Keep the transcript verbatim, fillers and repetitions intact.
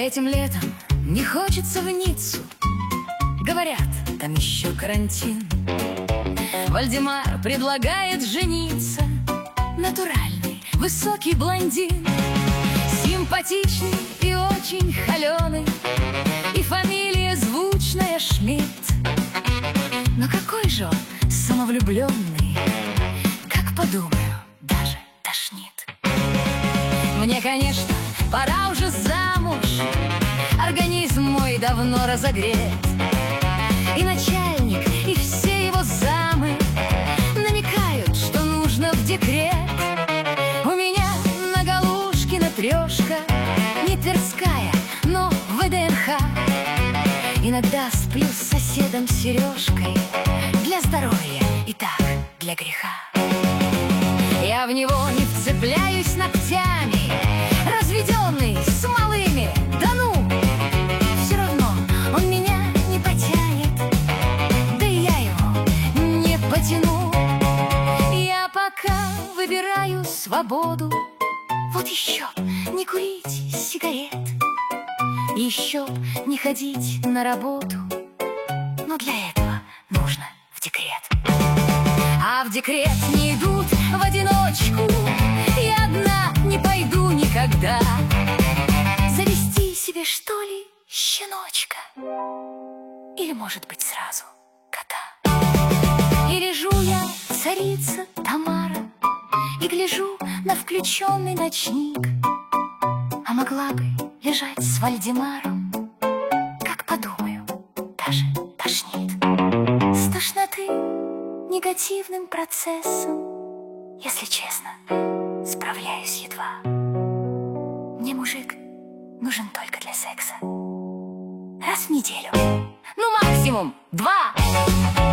Этим летом не хочется в Ниццу. Говорят, там еще карантин. Вальдемар предлагает жениться. Натуральный, высокий блондин, симпатичный и очень холеный, и фамилия звучная Шмидт. Но какой же он самовлюбленный, как подумаю, даже тошнит. Мне, конечно, пора уже замуж, организм мой давно разогрет, и начальник, и все его замы намекают, что нужно в декрет. У меня на Галушкина трешка, не Тверская, но ВДНХ. Иногда сплю с соседом Сережкой, для здоровья и так, для греха. Я в него не вцепляюсь ногтями, разведенный с малыми, да ну! Все равно он меня не потянет, да и я его не потяну. Я пока выбираю свободу, вот еще не курить сигарет, еще не ходить на работу, но для этого нужно в декрет. А в декрет не идут в одиночку, я одна не пойду никогда. Завести себе, что ли, щеночка? Или, может быть, сразу кота? И лежу я, царица Тамара, и гляжу на включенный ночник. А могла бы лежать с Вальдемаром, как подумаю, даже тошнит. С тошноты негативным процессом, если честно, справляюсь едва. Мне мужик нужен только для секса. Раз в неделю, ну максимум два.